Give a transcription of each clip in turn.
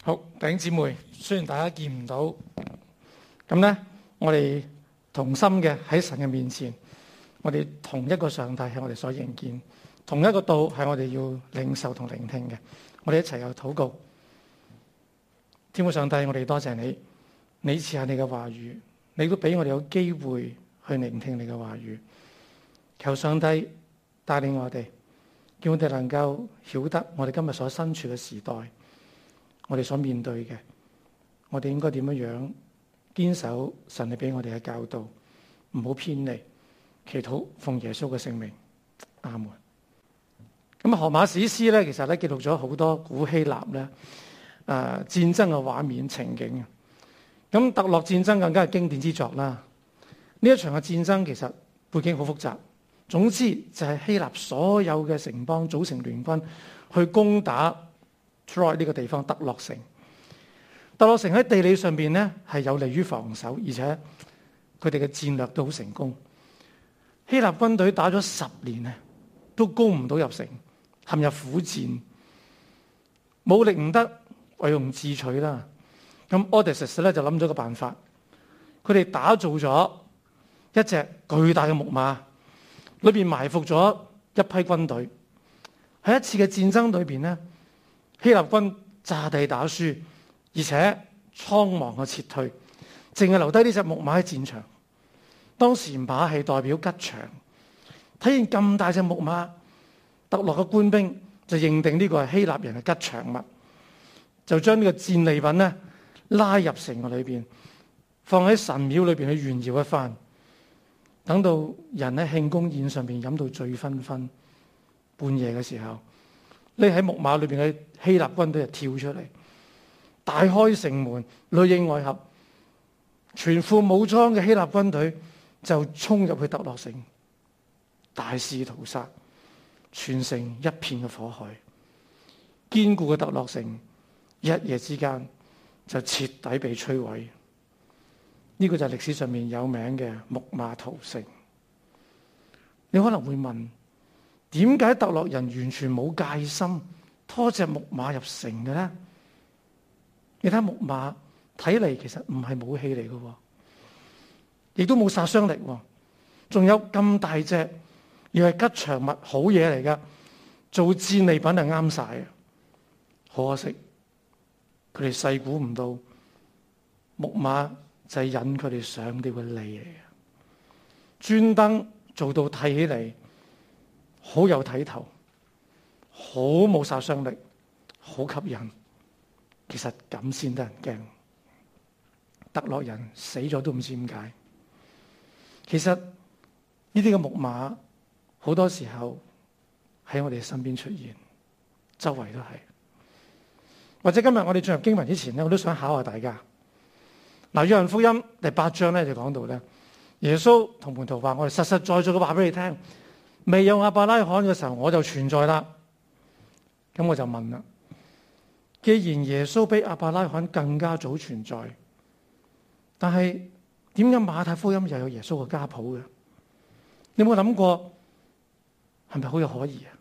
好，弟兄姊妹，雖然大家見唔到，咁呢，我哋同心嘅喺神嘅面前，我哋同一個上帝係我哋所認見，同一個道係我哋要領受同聆聽嘅。我哋一齊有禱告。天父上帝，我哋多謝你，你賜下你嘅話語，你都俾我哋有機會去聆聽你嘅話語。求上帝帶領我哋，叫我哋能夠曉得我哋今日所身處嘅時代，我哋所面對嘅，我哋應該點樣堅守神你俾我哋嘅教導，唔好偏離。祈禱奉耶穌嘅聖名，阿門。咁荷馬史詩咧，其實咧記錄咗好多古希臘咧戰爭嘅畫面情景。咁特洛戰爭更加係經典之作啦。呢一場嘅戰爭其實背景好複雜，總之就係希臘所有嘅城邦組成聯軍去攻打 Troy 呢個地方，特洛城。特洛城喺地理上邊咧係有利於防守，而且佢哋嘅戰略都好成功。希臘軍隊打咗10年咧，都攻唔到入城，陷入苦戰，武力唔得，唯用自取啦。咁 Odysseus 咧就諗咗個辦法，佢哋打造咗一隻巨大嘅木馬，裏邊埋伏咗一批軍隊。喺一次嘅戰爭裏邊咧，希臘軍炸地打輸，而且倉皇嘅撤退，淨係留低呢隻木馬喺戰場。當時馬係代表吉祥，睇見咁大隻木馬，特洛嘅官兵就認定呢個係希臘人嘅吉祥物，就將呢個戰利品咧拉入城嘅裏邊，放喺神廟裏邊去炫耀一番。等到人喺慶功宴上邊飲到醉醺醺，半夜嘅時候，匿喺木馬裏邊嘅希臘軍隊就跳出嚟，大開城門，裡應外合，全副武裝嘅希臘軍隊就衝入去特洛城，大肆屠殺，全城一片嘅火海。堅固嘅特洛城一夜之間就徹底被摧毀。呢個就係歷史上面有名嘅木馬屠城。你可能會問，點解特洛人完全冇戒心，拖隻木馬入城嘅咧？你睇木馬睇嚟其實唔係武器嚟嘅，亦都冇殺傷力，仲有咁大隻，又係吉祥物，好嘢嚟噶，做戰利品係啱晒嘅。好可惜，佢哋細估唔到木馬就係引佢哋上吊嘅利嚟嘅，專登做到睇起嚟好有睇頭，好冇殺傷力，好吸引。其實咁先得人驚。特洛人死咗都唔知點解。其實呢啲嘅木馬好多時候喺我哋身邊出現，周圍都係。或者今日我哋進入經文之前咧，我都想考下大家。嗱，約翰福音第8章咧就講到咧，耶穌同門徒話：我哋實實在在嘅話俾你聽，未有亞伯拉罕嘅時候我就存在啦。咁我就問啦，既然耶穌比亞伯拉罕更加早存在，但係點解馬太福音又有耶穌嘅家譜嘅？你有冇諗過係咪好有可疑啊？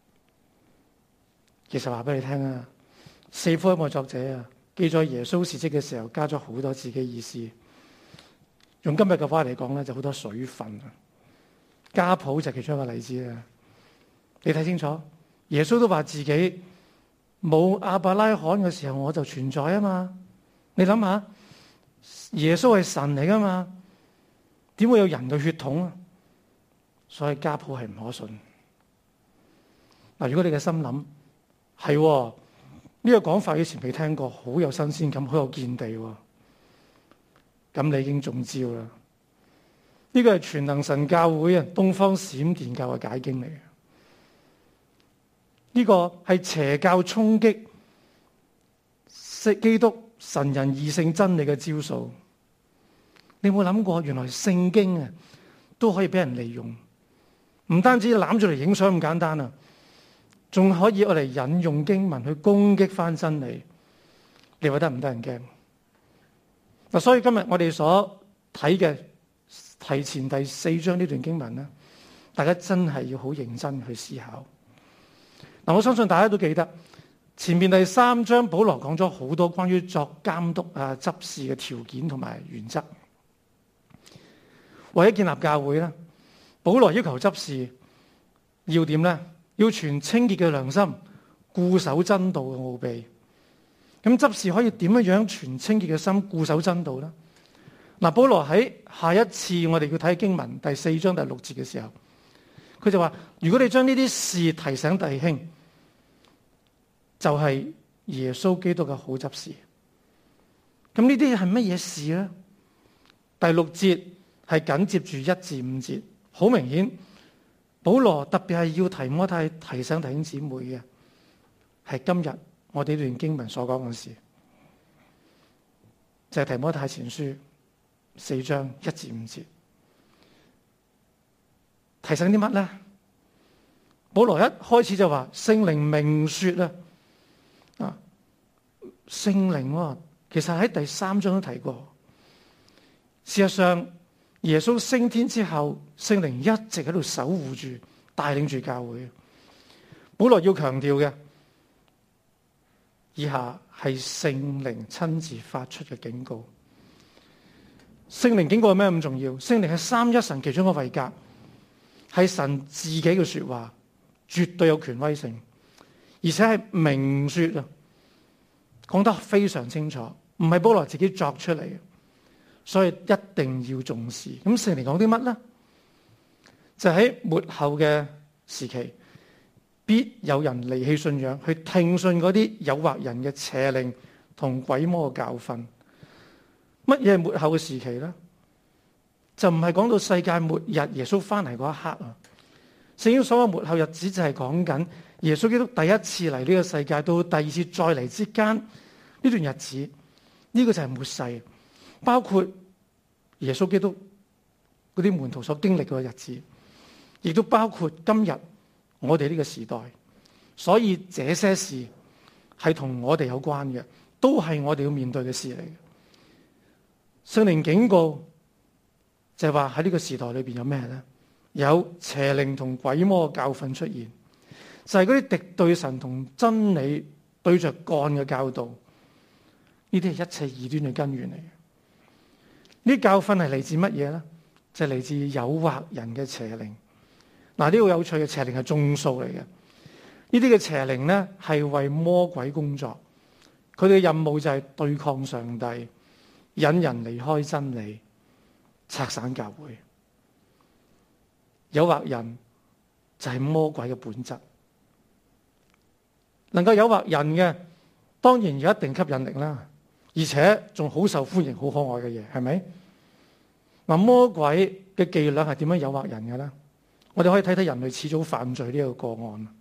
其實話俾你聽啊，4福音嘅作者啊，記載耶穌事蹟嘅時候加咗好多自己意思。用今日嘅話嚟講咧，就好多水分啊。家譜就係其中一個例子啊。你睇清楚，耶穌都話自己冇亞伯拉罕嘅時候我就存在啊嘛。你諗下，耶穌係神嚟噶嘛，點會有人嘅血統啊？所以家譜係唔可信。嗱，如果你嘅心諗係呢個講法以前未聽過，好有新鮮感，好有見地，咁你已經中招啦。呢個係全能神教會啊，東方閃電教嘅解經嚟嘅。呢個係邪教衝擊基督神人二性真理嘅招數。你有冇諗過，原來聖經啊都可以俾人利用，唔單止攬住嚟影相咁簡單啊，仲可以我嚟引用經文去攻擊翻真理。你話得唔得人驚？嗱，所以今日我哋所睇嘅提前第4章呢段經文咧，大家真係要好認真去思考。嗱，我相信大家都記得前面第3章保羅講咗好多關於作監督執事嘅條件同埋原則。為咗建立教會咧，保羅要求執事要點咧？要存清潔嘅良心，固守真道嘅奧秘。咁執事可以點樣存清潔嘅心，固守真道呢？嗱，保羅喺下一次我哋要睇經文第4章第6節嘅時候，佢就話：如果你將呢啲事提醒弟兄，就係耶穌基督嘅好執事。咁呢啲係乜嘢事呢？第6節係緊接住1至5節，好明顯，保羅特別係要提摩太提醒弟兄姊妹嘅，係今日我哋呢段經文所講嘅事，就係提摩太前書4章1至5節，提醒啲乜呢？保羅一開始就話聖靈明說聖靈其實喺第3章都提過。事實上，耶穌升天之後，聖靈一直喺度守護住、帶領住教會。保羅要強調嘅，以下係聖靈親自發出嘅警告。聖靈警告係咩咁重要？聖靈係三一神其中一個位格，係神自己嘅說話，絕對有權威性，而且係明說講得非常清楚，唔係保羅自己作出嚟嘅，所以一定要重視。咁聖靈講啲乜呢？就喺末後嘅時期，必有人離棄信仰，去聽信嗰啲誘惑人嘅邪靈同鬼魔嘅教訓。乜嘢係末後嘅時期呢？就唔係講到世界末日耶穌翻嚟嗰一刻啊！聖經所謂末後日子就係講緊耶穌基督第一次嚟呢個世界到第二次再嚟之間呢段日子，呢個就係末世，包括耶穌基督嗰啲門徒所經歷嘅日子，亦都包括今日我哋呢個時代。所以這些事係同我哋有關嘅，都係我哋要面對嘅事嚟嘅。聖靈警告就係話喺呢個時代裏邊有咩呢？有邪靈同鬼魔嘅教訓出現，就係嗰啲敵對神同真理對着幹嘅教導。呢啲係一切異端嘅根源嚟嘅。呢啲教訓係嚟自乜嘢呢？就係嚟自誘惑人嘅邪靈。嗱，呢個有趣嘅邪靈係眾數嚟嘅。呢啲嘅邪靈呢係為魔鬼工作，佢哋嘅任務就係對抗上帝，引人離開真理，拆散教會。誘惑人就係魔鬼嘅本質，能夠誘惑人嘅，當然有一定吸引力啦，而且仲好受歡迎、好可愛嘅嘢，係咪？嗱，魔鬼嘅伎倆係點樣誘惑人嘅咧？我哋可以睇睇人類始祖犯罪呢個個案。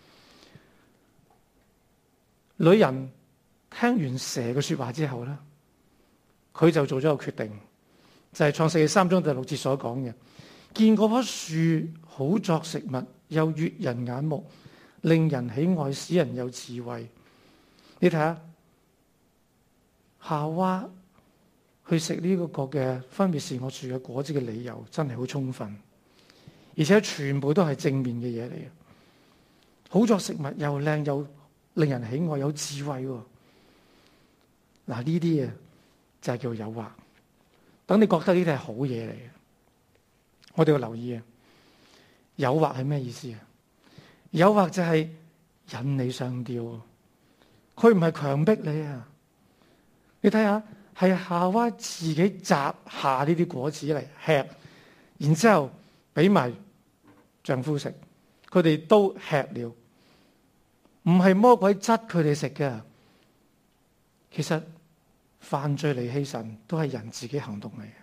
女人聽完蛇嘅說話之後咧，佢就做咗個決定，就係創世記3章第6節所講嘅。見嗰棵樹好作食物，又悅人眼目，令人喜愛，使人有智慧。你睇下夏娃去食呢個嘅分別善惡樹嘅果子嘅理由，真係好充分，而且全部都係正面嘅嘢嚟嘅。好作食物，又靚又令人喜愛，有智慧。嗱，呢啲嘢就係叫誘惑。等你覺得呢啲係好嘢嚟嘅。我哋要留意啊！誘惑係咩意思啊？誘惑就係引你上吊，佢唔係強迫你啊！你睇下，係夏娃自己摘下呢啲果子嚟吃，然之後俾埋丈夫食，佢哋都吃了，唔係魔鬼質佢哋食嘅。其實犯罪離棄神都係人自己行動嚟嘅。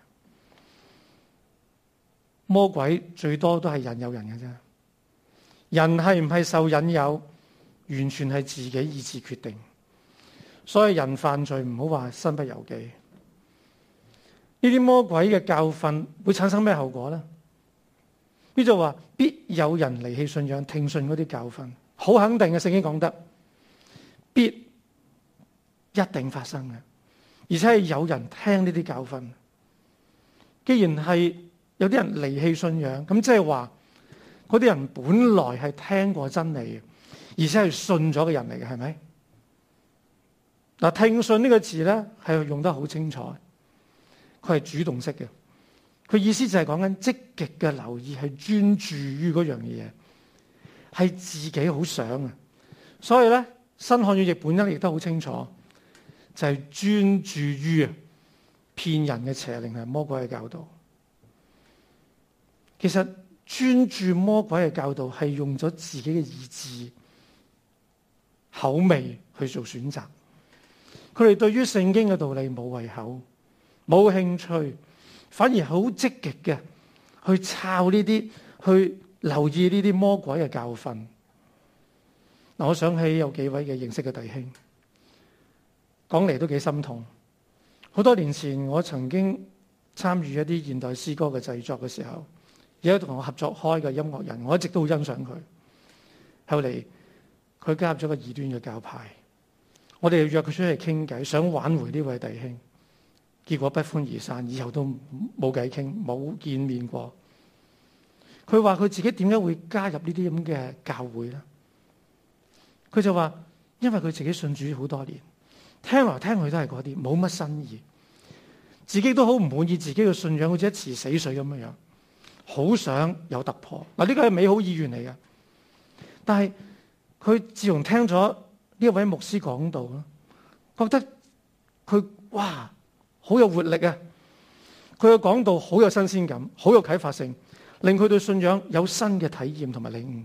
魔鬼最多都係引誘人嘅啫，人係唔係受引誘，完全係自己意志決定。所以人犯罪唔好話身不由己。呢啲魔鬼嘅教訓會產生咩後果呢？呢就話必有人離棄信仰，聽信嗰啲教訓，好肯定嘅，聖經講得必一定發生嘅，而且係有人聽呢啲教訓。既然係有啲人離棄信仰，咁即係話嗰啲人本來係聽過真理，而且係信咗嘅人嚟嘅，係咪？ 嗱，聽信呢個字咧係用得好清楚，佢係主動式嘅，佢意思就係講緊積極嘅留意，係專注於嗰樣嘢，係自己好想啊。所以咧，新漢語譯本咧亦都好清楚，就係專注於騙人嘅邪靈係魔鬼嘅教導。其實專注魔鬼嘅教導係用咗自己嘅意志、口味去做選擇。佢哋對於聖經嘅道理冇胃口、冇興趣，反而好積極嘅去抄呢啲，去留意呢啲魔鬼嘅教訓。嗱，我想起有幾位嘅認識嘅弟兄，講嚟都幾心痛。好多年前，我曾經參與一啲現代詩歌嘅製作嘅時候，有一個同我合作開嘅音樂人，我一直都好欣賞佢。後嚟佢加入咗個異端嘅教派。我哋約佢出去傾偈，想挽回呢位弟兄，結果不歡而散，以後都冇偈傾，冇見面過。佢話佢自己點解會加入呢啲咁嘅教會呢？佢就話因為佢自己信主好多年，聽來聽去都係嗰啲，冇乜新意，自己都好唔滿意自己嘅信仰，好似一池死水咁樣，好想有突破。嗱，呢個係美好意願嚟嘅，但係佢自從聽咗呢位牧師講道啦，覺得佢哇好有活力啊！佢嘅講道好有新鮮感，好有啟發性，令佢對信仰有新嘅體驗同埋領悟。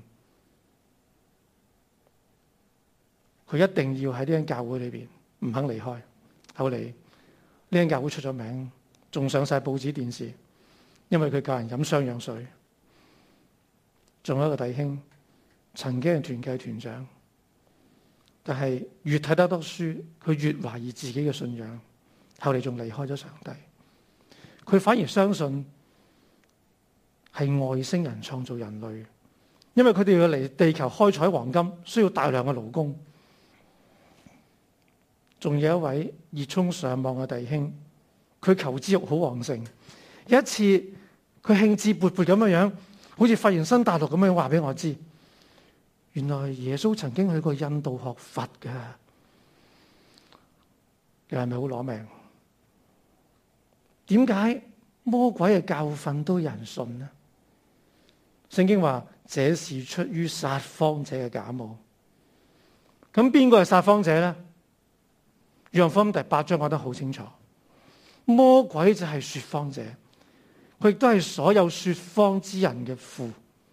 佢一定要喺呢間教會裏邊唔肯離開。後嚟呢間教會出咗名，仲上晒報紙電視，因為佢教人飲雙氧水。仲有一個弟兄曾經係團契團長。但係越睇得多書，佢越懷疑自己嘅信仰。後嚟仲離開咗上帝，佢反而相信係外星人創造人類，因為佢哋要嚟地球開採黃金，需要大量嘅勞工。仲有一位熱衷上網嘅弟兄，佢求知欲好旺盛。有一次，佢興致勃勃咁樣，好似發現新大陸咁樣話俾我知。原來耶穌曾經去過印度學佛㗎，你係咪好攞命？點解魔鬼嘅教訓都有人信呢？聖經話這是出於撒謊者嘅假冒。咁邊個係撒謊者呢？約翰福音第8章講得好清楚，魔鬼就係說謊者，佢亦都係所有說謊之人嘅父。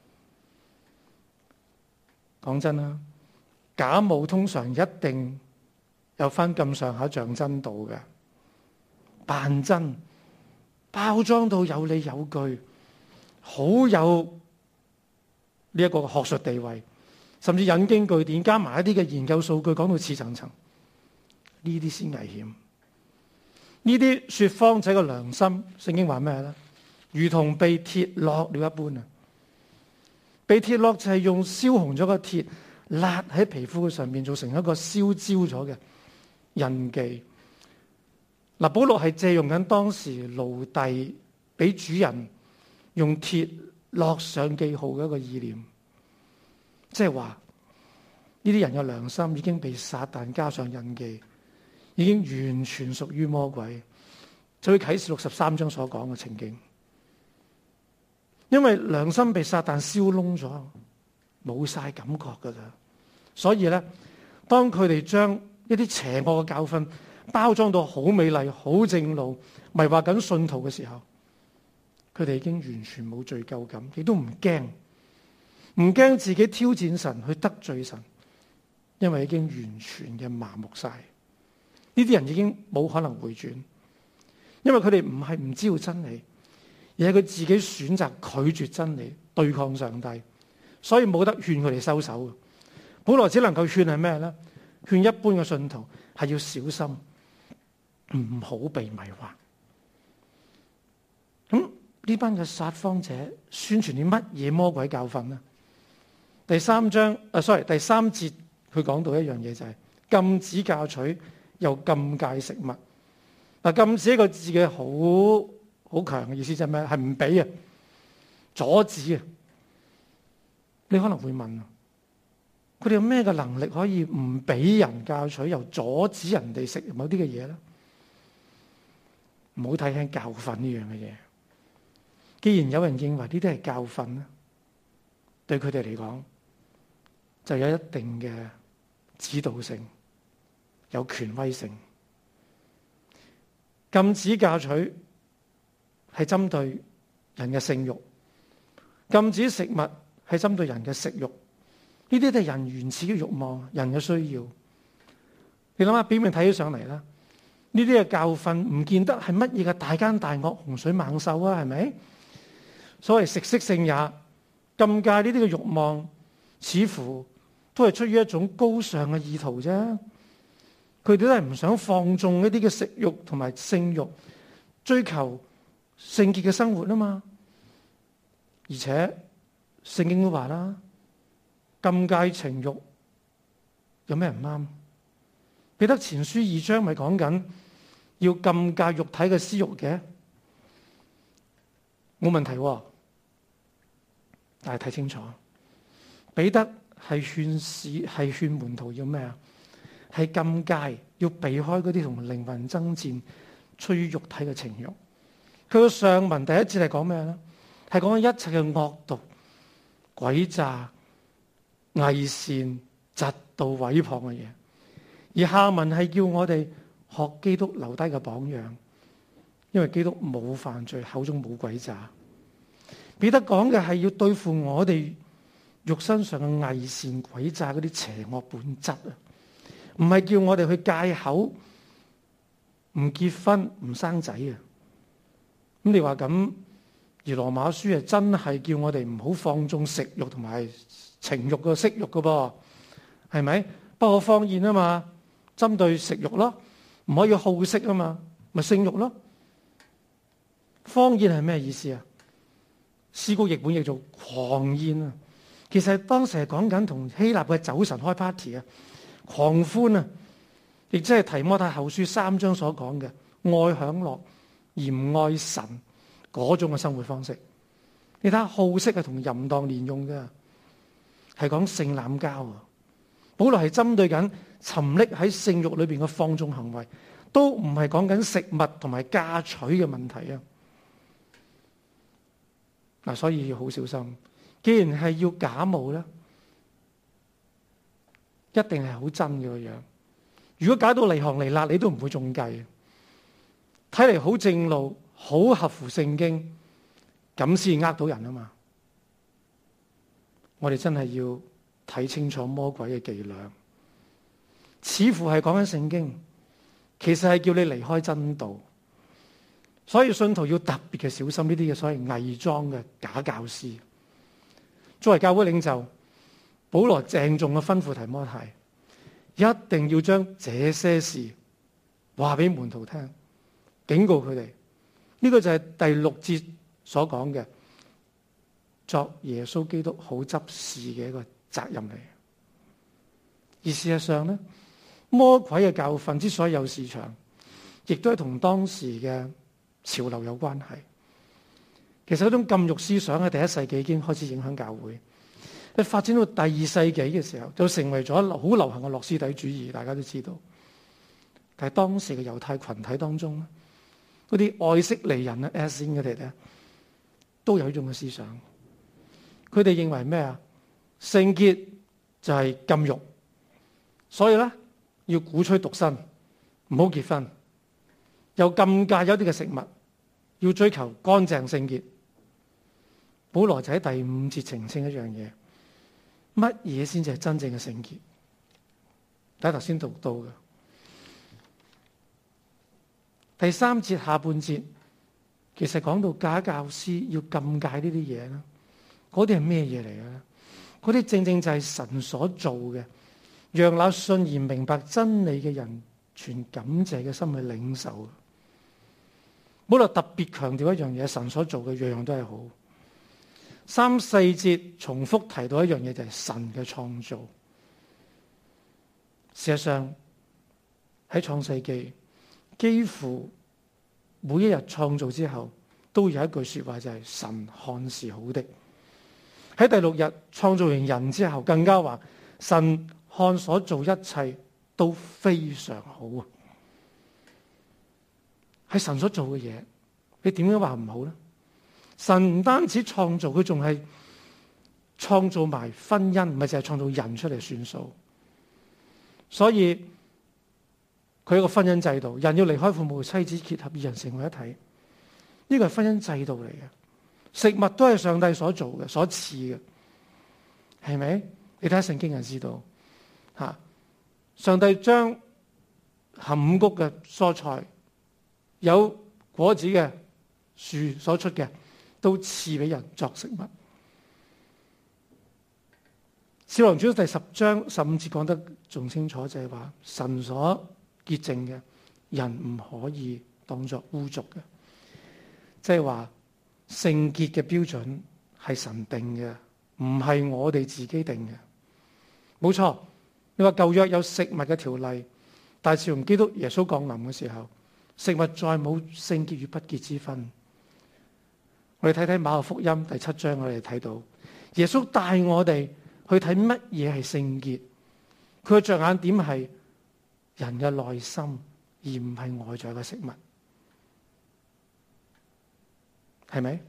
講真啦，假冒通常一定有翻咁上下像真度嘅，扮真，包裝到有理有據，好有呢一個學術地位，甚至引經據典，加埋一啲嘅研究數據，講到似層層，呢啲先危險。呢啲說謊者嘅良心，聖經話咩咧？如同被鐵烙了一般啊！被鐵烙就係用燒紅咗個鐵，辣喺皮膚嘅上面，做成一個燒焦咗嘅印記。嗱，保羅係借用緊當時奴隸俾主人用鐵烙上記號嘅一個意念，即係話呢啲人嘅良心已經被撒旦加上印記，已經完全屬於魔鬼。就喺啟示錄13章所講嘅情景。因為良心被撒旦燒燶咗，冇晒感覺噶啦，所以咧，當佢哋將一啲邪惡嘅教訓包裝到好美麗、好正路，迷惑緊信徒嘅時候，佢哋已經完全冇罪疚感，亦都唔驚自己挑戰神去得罪神，因為已經完全嘅麻木晒。呢啲人已經冇可能回轉，因為佢哋唔係唔知道真理。而係佢自己選擇拒絕真理，對抗上帝，所以冇得勸佢哋收手。本來只能夠勸係咩咧？勸一般嘅信徒係要小心，唔好被迷惑。咁呢班嘅撒謊者宣傳啲乜嘢魔鬼教訓呢？第三節佢講到一樣嘢就係禁止嫁娶，又禁戒食物。嗱，禁止一個字嘅好強嘅意思就係咩？係唔俾啊，阻止啊。你可能會問， 佢哋有咩嘅能力可以唔俾人嫁娶，又阻止人哋食某啲嘅嘢咧？唔好睇輕教訓呢樣嘅嘢。既然有人認為呢啲係教訓咧，對佢哋嚟講就有一定嘅指導性，有權威性。禁止嫁娶係針對人嘅性慾，禁止食物係針對人嘅食慾。呢啲都係人原始嘅慾望，人嘅需要。你諗下，表面睇起上嚟啦，呢啲嘅教訓唔見得係乜嘢嘅大奸大惡、洪水猛獸啊，係咪？所謂食色性也，禁戒呢啲嘅慾望，似乎都係出於一種高尚嘅意圖啫。佢哋都係唔想放縱一啲嘅食慾同埋性慾，追求聖潔嘅生活啊嘛。而且聖經都話啦，禁戒情慾有咩唔啱？彼得前書2章咪講緊要禁戒肉體嘅私慾嘅，冇問題喎。但係睇清楚，彼得係勸門徒要咩啊？係禁戒，要避開嗰啲同靈魂爭戰、出於肉體嘅情慾。佢嘅上文第一節係講咩咧？係講緊一切嘅惡毒、詭詐、偽善、嫉妒、毀謗嘅嘢。而下文係叫我哋學基督留低嘅榜樣，因為基督冇犯罪，口中冇詭詐。彼得講嘅係要對付我哋肉身上嘅偽善、詭詐嗰啲邪惡本質啊，唔係叫我哋去戒口、唔結婚、唔生仔啊。咁你話咁，而羅馬書係真係叫我哋唔好放縱食慾同埋情慾嘅色慾嘅噃，係咪？不可荒宴啊嘛，針對食慾咯，唔可以好色啊嘛，咪性慾咯。荒宴係咩意思啊？思高譯本譯做狂宴啊，其實當時係講緊同希臘嘅酒神開 party 啊，狂歡啊，亦即係提摩太後書3章所講嘅愛享樂而唔愛神嗰種嘅生活方式。你睇下好色係同淫蕩連用嘅，係講性濫交啊。保羅係針對緊沉溺喺性慾裏邊嘅放縱行為，都唔係講緊食物同埋嫁娶嘅問題啊。嗱，所以要好小心。既然係要假冒咧，一定係好真嘅個樣。如果假到離行離辣，你都唔會中計。睇嚟好正路，好合乎聖經，咁先呃到人啊嘛。我哋真係要睇清楚魔鬼嘅伎倆，似乎係講緊聖經，其實係叫你離開真道。所以信徒要特別嘅小心呢啲嘅所謂偽裝嘅假教師。作為教會領袖，保羅鄭重嘅吩咐提摩太，一定要將這些事話俾門徒聽，警告佢哋。呢個就係第6節所講嘅，作耶穌基督好執事嘅一個責任嚟。而事實上咧，魔鬼嘅教訓之所以有市場，亦都係同當時嘅潮流有關係。其實嗰種禁慾思想喺第1世紀已經開始影響教會，喺發展到第2世紀嘅時候，就成為咗好流行嘅諾斯底主義，大家都知道。但係當時嘅猶太群體當中，嗰啲愛色尼人啊、Essene 佢哋咧，都有呢種嘅思想。佢哋認為咩啊？聖潔就係禁慾，所以咧要鼓吹獨身，唔好結婚。又禁戒有啲嘅食物，要追求乾淨聖潔。保羅就喺第5節澄清一樣嘢，乜嘢先至係真正嘅聖潔？大家頭先讀到嘅第3節下半節，其實講到假教師要禁戒呢啲嘢啦。嗰啲係咩嘢嚟嘅咧？嗰啲正正就係神所做嘅，讓那信而明白真理嘅人存感謝嘅心去領受。保羅特別強調一樣嘢，神所做嘅樣樣都係好。3、4節重複提到一樣嘢，就係神嘅創造。事實上喺創世記，幾乎每一日創造之後，都有一句說話，就係神看是好的。喺第6日創造完人之後，更加話神看所做一切都非常好啊！係神所做嘅嘢，你點樣話唔好呢？神唔單止創造，佢仲係創造埋婚姻，唔係淨係創造人出嚟算數。所以佢有個婚姻制度，人要離開父母，妻子結合，二人成為一體。呢個係婚姻制度嚟嘅。食物都係上帝所做嘅，所賜嘅，係咪？你睇下聖經就知道，上帝將含五穀嘅蔬菜，有果子嘅樹所出嘅，都賜俾人作食物。使徒行傳第10章15節講得仲清楚，就係話神所潔淨嘅，人唔可以當作污濁嘅，即係話聖潔嘅標準係神定嘅，唔係我哋自己定嘅。冇錯，你話舊約有食物嘅條例，但係自從基督耶穌降臨嘅時候，食物再冇聖潔與不潔之分。我哋睇睇馬可福音第7章，我哋睇到耶穌帶我哋去睇乜嘢係聖潔，佢嘅着眼點係人嘅內心，而唔係外在嘅食物，係咪？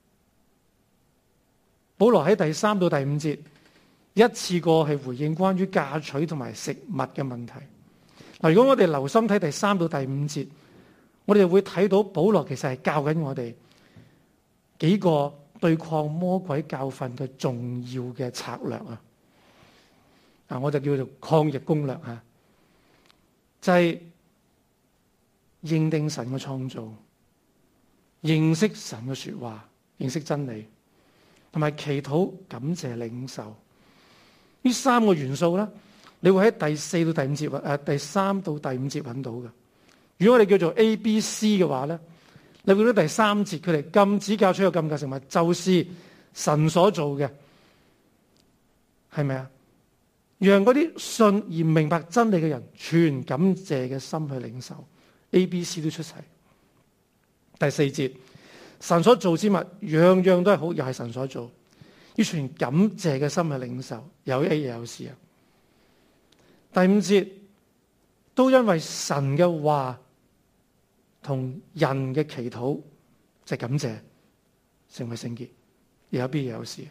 保羅喺第3到第5節一次過係回應關於嫁娶同埋食物嘅問題。嗱，如果我哋留心睇第3到第5節，我哋會睇到保羅其實係教緊我哋幾個對抗魔鬼教訓嘅重要嘅策略啊！我就叫做抗疫攻略啊，就係認定神嘅創造，認識神嘅說話，認識真理，同埋祈禱、感謝、領受呢3個元素咧，你會喺第4到第5節第3到第5節揾到嘅。如果我哋叫做 A、B、C 嘅話咧，你會見到第3節佢哋禁止嫁娶有禁戒食物，就是神所做嘅，係咪啊？讓嗰啲信而明白真理嘅人，全感謝嘅心去領受。A、B、C 都出齊。第4節，神所做之物，樣樣都係好，又係神所做，要全感謝嘅心去領受。有 A 又有 C 啊。第5節，都因為神嘅話同人嘅祈禱，就係感謝，成為聖潔。又有 B 又有 C。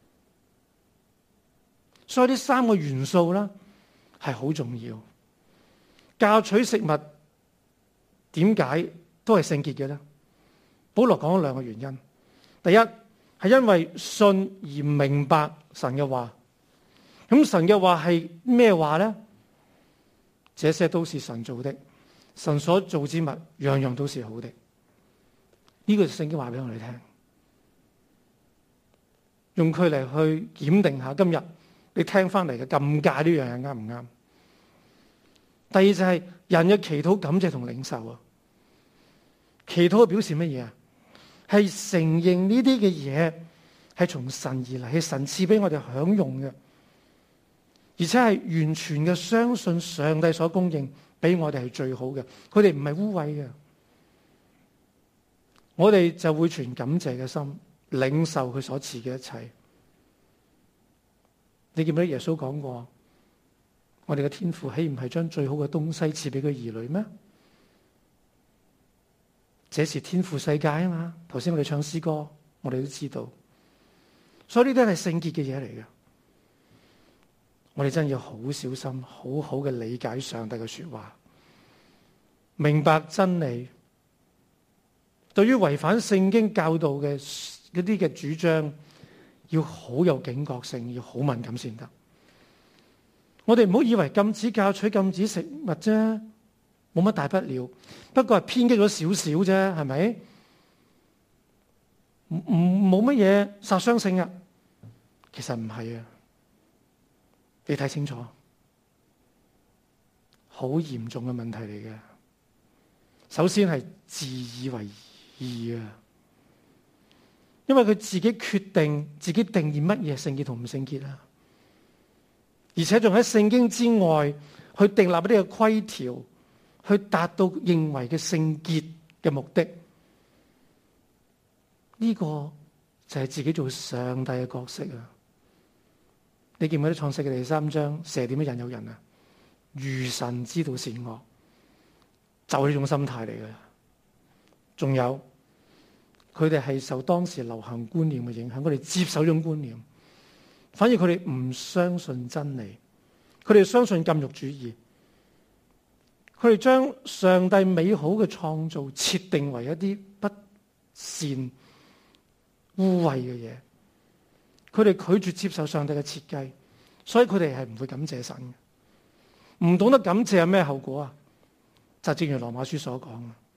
所以呢3個元素咧係好重要。嫁娶食物點解都係聖潔嘅咧？保羅講咗2個原因。第一係因為信而明白神嘅話。咁神嘅話係咩話咧？這些都是神做的，神所做之物樣樣都是好的。呢個聖經話俾我哋聽，用佢嚟去檢定下今日你聽翻嚟嘅禁戒呢樣嘢啱唔啱？第二就係人嘅祈禱、感謝同領受啊。祈禱表示乜嘢啊？係承認呢啲嘅嘢係從神而嚟，係神賜俾我哋享用嘅，而且係完全嘅相信上帝所供應俾我哋係最好嘅，佢哋唔係污穢嘅。我哋就會存感謝嘅心，領受佢所賜嘅一切。你記唔記得耶穌講過，我哋嘅天父豈唔係將最好嘅東西賜俾佢兒女咩？這是天父世界啊嘛。頭先我哋唱詩歌，我哋都知道，所以呢啲係聖潔嘅嘢嚟嘅。我哋真係要好小心，好好嘅理解上帝嘅說話，明白真理。對於違反聖經教導嘅一啲嘅主張，要好有警覺性，要好敏感先得。我哋唔好以為禁止嫁娶、禁止食物啫，冇乜大不了，不過係偏激咗少少啫，係咪？冇乜嘢殺傷性啊，其實唔係啊。你睇清楚，好嚴重嘅問題嚟嘅。首先係自以為義啊，因為佢自己決定、自己定義乜嘢聖潔同唔聖潔啊，而且仲喺聖經之外去訂立一啲嘅規條，去達到認為嘅聖潔嘅目的。呢個就係自己做上帝嘅角色啊！ 你記唔記得創世記第3章蛇點樣引誘人啊？愚神知道善惡，就係呢種心態嚟嘅。仲有佢哋係受當時流行觀念嘅影響，佢哋接受呢種觀念，反而佢哋唔相信真理，佢哋相信禁欲主義，佢哋將上帝美好嘅創造設定為一啲不善污穢嘅嘢，佢哋拒絕接受上帝嘅設計，所以佢哋係唔會感謝神嘅。唔懂得感謝係咩後果啊？就正如羅馬書所講，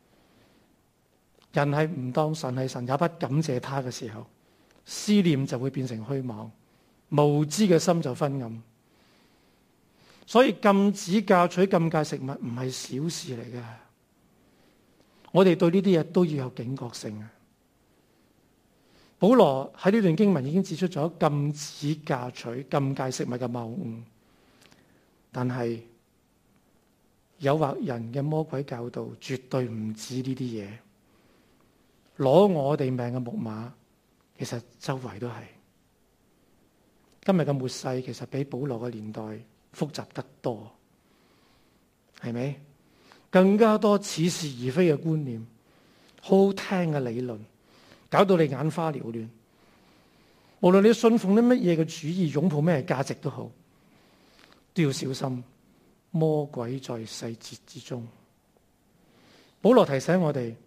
人係唔當神係神，也不感謝他嘅時候，思念就會變成虛妄，無知嘅心就昏暗。所以禁止嫁娶、禁戒食物唔係小事嚟嘅，我哋對呢啲嘢都要有警覺性啊！保羅喺呢段經文已經指出咗禁止嫁娶、禁戒食物嘅謬誤，但係誘惑人嘅魔鬼教導絕對唔止呢啲嘢，攞我哋命嘅木馬，其實周圍都係。今日嘅末世其實比保羅嘅年代複雜得多，係咪？更加多似是而非嘅觀念，好好聽嘅理論，搞到你眼花繚亂。無論你信奉啲乜嘢嘅主義，擁抱咩價值都好，都要小心。魔鬼在細節之中。保羅提醒我哋，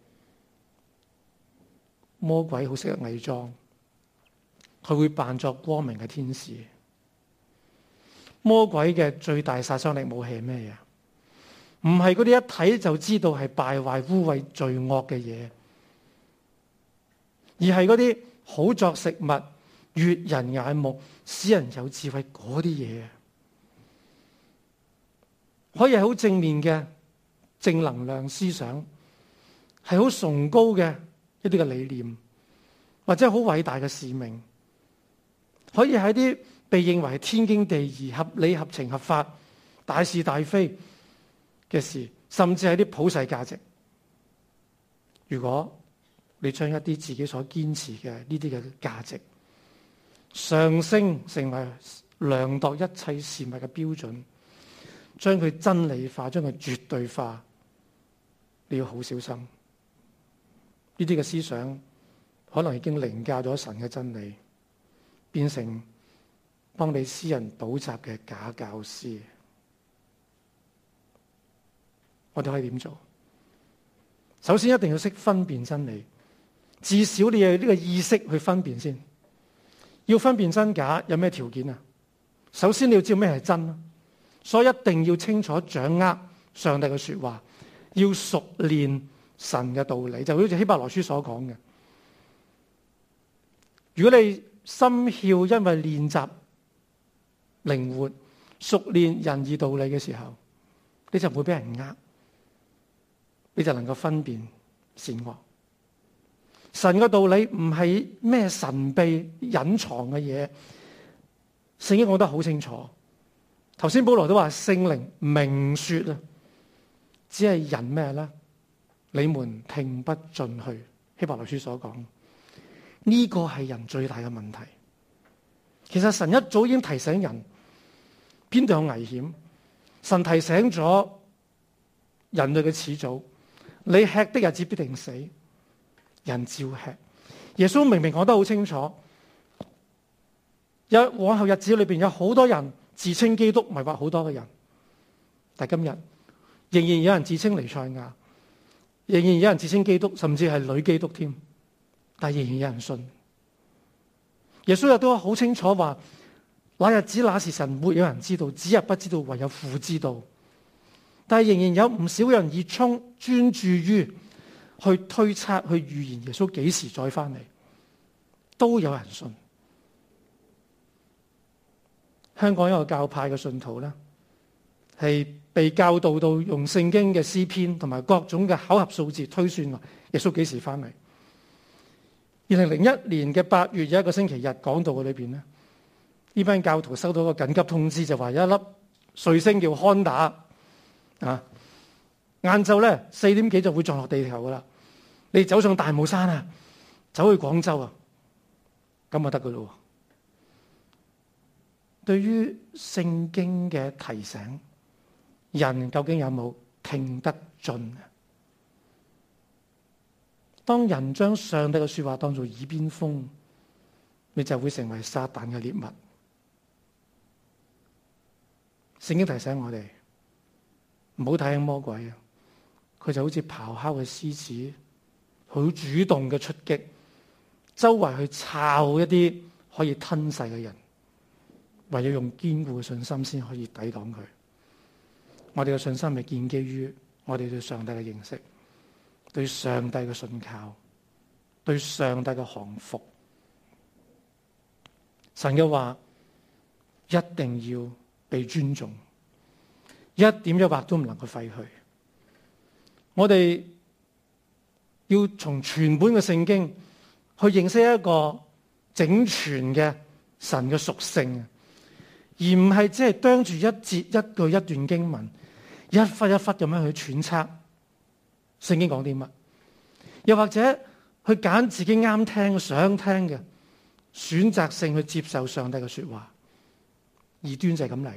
魔鬼好識得偽裝，佢會扮作光明嘅天使。魔鬼嘅最大殺傷力武器係咩嘢？唔係嗰啲一睇就知道係敗壞、污穢、罪惡嘅嘢，而係嗰啲好作食物、悅人眼目、使人有智慧嗰啲嘢。可以係好正面嘅正能量思想，係好崇高嘅一啲嘅理念，或者好偉大嘅使命，可以係啲被認為係天經地義、合理合情合法、大是大非嘅事，甚至係啲普世價值。如果你將一啲自己所堅持嘅呢啲嘅價值上升成為量度一切事物嘅標準，將佢真理化，將佢絕對化，你要好小心。呢啲嘅思想可能已經凌駕咗神嘅真理，變成幫你私人補習嘅假教師。我哋可以點做？首先一定要識分辨真理，至少你有呢個意識去分辨先。要分辨真假有咩條件啊？首先你要知道咩係真，所以一定要清楚掌握上帝嘅說話，要熟練神嘅道理，就好似希伯來書所講嘅。如果你心竅，因為練習靈活、熟練仁義道理嘅時候，你就唔會俾人呃，你就能夠分辨善惡。神嘅道理唔係咩神秘隱藏嘅嘢，聖經講得好清楚。頭先保羅都話聖靈明說啊，只係人咩咧？你們聽不進去。希伯來書所講呢個係人最大嘅問題。其實神一早已經提醒人邊度有危險，神提醒咗人類嘅始祖，你吃的日子必定死，人照吃。耶穌明明講得好清楚，往後日子裏邊有好多人自稱基督，迷惑好多嘅人。但今日仍然有人自稱彌賽亞，仍然有人自稱基督，甚至係女基督添，但仍然有人信。耶穌亦都好清楚話，那日子那時辰沒有人知道，子也不知道，唯有父知道。但係仍然有唔少人熱衷專注於去推測、去預言耶穌幾時再翻嚟，都有人信。香港一個教派嘅信徒咧，係被教導到用聖經嘅詩篇同埋各種嘅巧合數字推算話耶穌幾時翻嚟。2001年嘅8月有一個星期日講道嘅裏邊咧，呢班教徒收到一個緊急通知，就話有一粒彗星叫康達啊，晏晝咧4點幾就會撞落地球噶啦，你走上大帽山啊，走去廣州啊，咁就得噶咯。 對於聖經嘅提醒，人究竟有冇聽得進？當人將上帝嘅說話當做耳邊風，你就會成為撒旦嘅獵物。聖經提醒我哋唔好睇輕魔鬼啊！佢就好似咆哮嘅獅子，好主動嘅出擊，周圍去抄一啲可以吞噬嘅人，唯有用堅固嘅信心先可以抵擋佢。我哋嘅信心係建基於我哋對上帝嘅認識，對上帝嘅信靠，對上帝嘅降服。神嘅話一定要被尊重，一點一畫都唔能夠廢去。我哋要從全本嘅聖經去認識一個整全嘅神嘅屬性，而唔係只係啄住一節一句一段經文，一忽一忽咁樣去揣測聖經講啲乜，又或者去揀自己啱聽想聽嘅，選擇性去接受上帝嘅說話。異端就係咁嚟。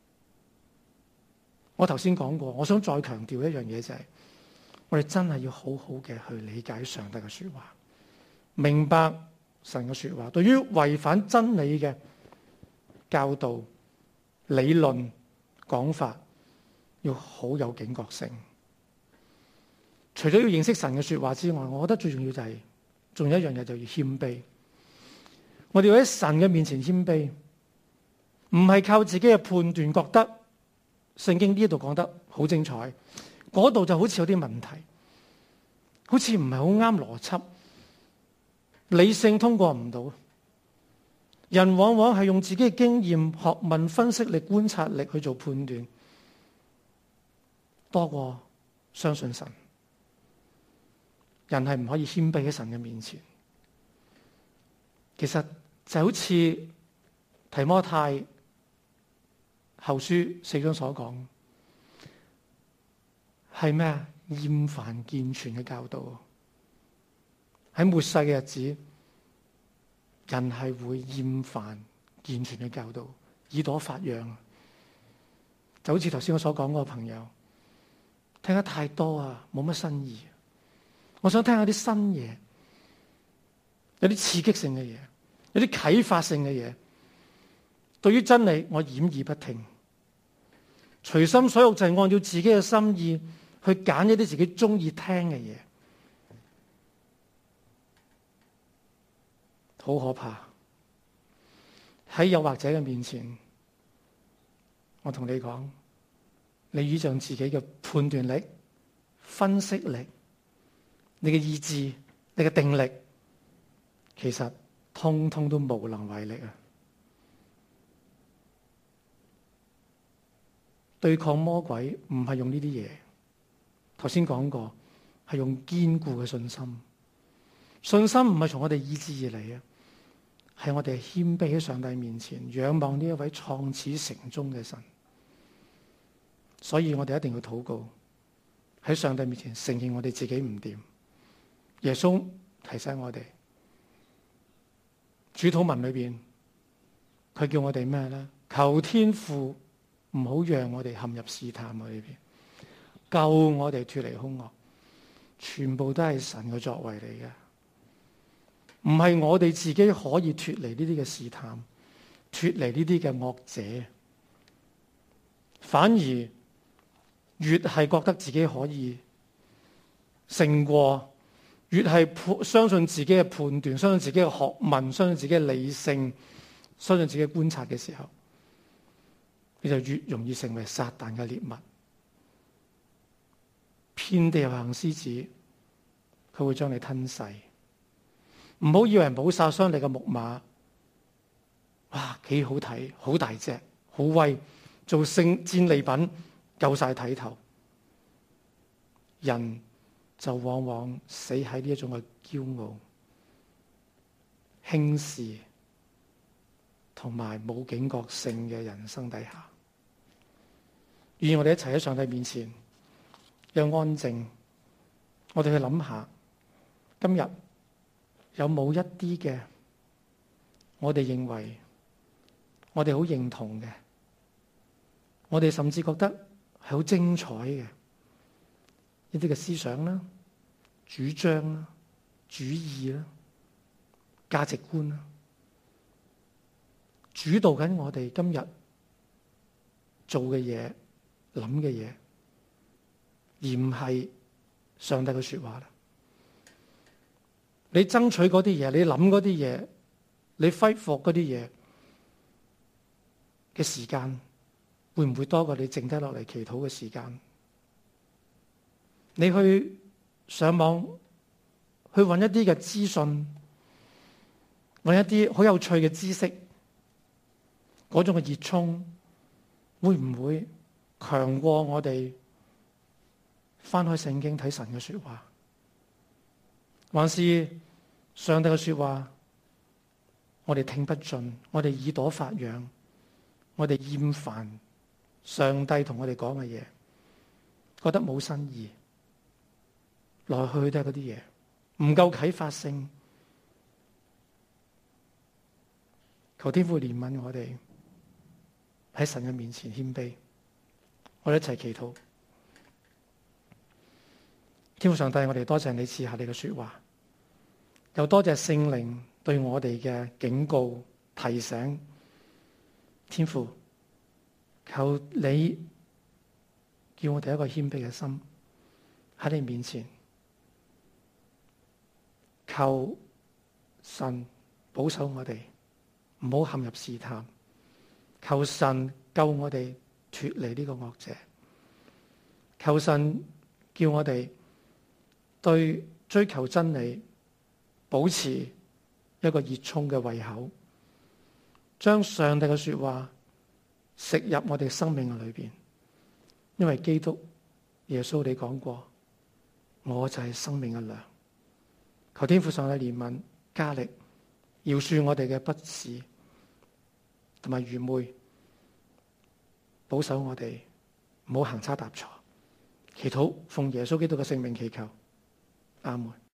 我頭先講過，我想再強調一樣嘢，就係我哋真係要好好嘅去理解上帝嘅說話，明白神嘅說話。對於違反真理嘅教導、理論、講法，要好有警覺性。除咗要認識神嘅說話之外，我覺得最重要就係，仲有一樣嘢，就要謙卑。我哋要喺神嘅面前謙卑，唔係靠自己嘅判斷覺得聖經呢度講得好精彩，嗰度就好似有啲問題，好似唔係好啱邏輯，理性通過唔到。人往往係用自己嘅經驗、學問、分析力、觀察力去做判斷，多過相信神。人係唔可以謙卑喺神嘅面前。其實就好似提摩太後書4章所講，係咩啊？厭煩健全嘅教導。喺末世嘅日子，人係會厭煩健全嘅教導，耳朵發癢。就好似頭先我所講嗰個朋友，聽得太多啊，冇乜新意。我想聽下啲新嘢，有啲刺激性嘅嘢，有啲啟發性嘅嘢。對於真理，我掩耳不聽，隨心所欲就係按照自己嘅心意去揀一啲自己中意聽嘅嘢，好可怕。喺誘惑者嘅面前，我同你講，你倚仗自己嘅判斷力、分析力、你嘅意志、你嘅定力，其實通通都無能為力啊！對抗魔鬼唔係用呢啲嘢，頭先講過，係用堅固嘅信心。信心唔係從我哋意志而嚟啊，係我哋謙卑喺上帝面前，仰望呢一位創始成終嘅神。所以我哋一定要禱告，喺上帝面前承認我哋自己唔掂。耶穌提醒我哋，主禱文裏邊，佢叫我哋咩咧？求天父唔好讓我哋陷入試探裏邊，救我哋脫離兇惡，全部都係神嘅作為嚟嘅，唔係我哋自己可以脫離呢啲嘅試探，脫離呢啲嘅惡者，反而越係覺得自己可以勝過，越係相信自己嘅判斷，相信自己嘅學問，相信自己嘅理性，相信自己嘅觀察嘅時候，你就越容易成為撒旦嘅獵物。遍地遊行獅子，佢會將你吞噬。唔好以為冇殺傷力嘅木馬，哇，幾好睇，好大隻，好威，做戰利品夠晒睇頭。人就往往死喺呢一種嘅驕傲、輕視同埋冇警覺性嘅人生底下。願我哋一齊喺上帝面前有安靜，我哋去諗下，今日有冇一啲嘅我哋認為我哋好認同嘅，我哋甚至覺得係好精彩嘅一啲嘅思想啦、主張啦、主義啦、價值觀啦，主導緊我哋今日做嘅嘢、諗嘅嘢，而唔係上帝嘅說話啦。你爭取嗰啲嘢，你諗嗰啲嘢，你揮霍嗰啲嘢嘅時間，會唔會多過你剩低落嚟祈禱嘅時間？你去上網去揾一啲嘅資訊，揾一啲好有趣嘅知識，嗰種嘅熱衷，會唔會強過我哋翻開聖經睇神嘅說話？還是上帝嘅說話，我哋聽不進，我哋耳朵發癢，我哋厭煩上帝同我哋講嘅嘢，覺得冇新意，來去都係嗰啲嘢，唔夠啟發性。求天父憐憫我哋，喺神嘅面前謙卑，我哋一齊祈禱。天父上帝，我哋多謝你賜下你嘅說話，又多謝聖靈對我哋嘅警告提醒。天父，求你叫我哋一個謙卑嘅心喺你面前，求神保守我哋唔好陷入試探，求神救我哋脫離呢個惡者，求神叫我哋對追求真理保持一個熱衷嘅胃口，將上帝嘅說話食入我哋生命嘅裏邊。因為基督耶穌你講過，我就係生命嘅糧。求天父上帝憐憫加力，饒恕我哋嘅不是同埋愚昧，保守我哋唔好行差踏錯。祈禱奉耶穌基督嘅聖名祈求，阿門。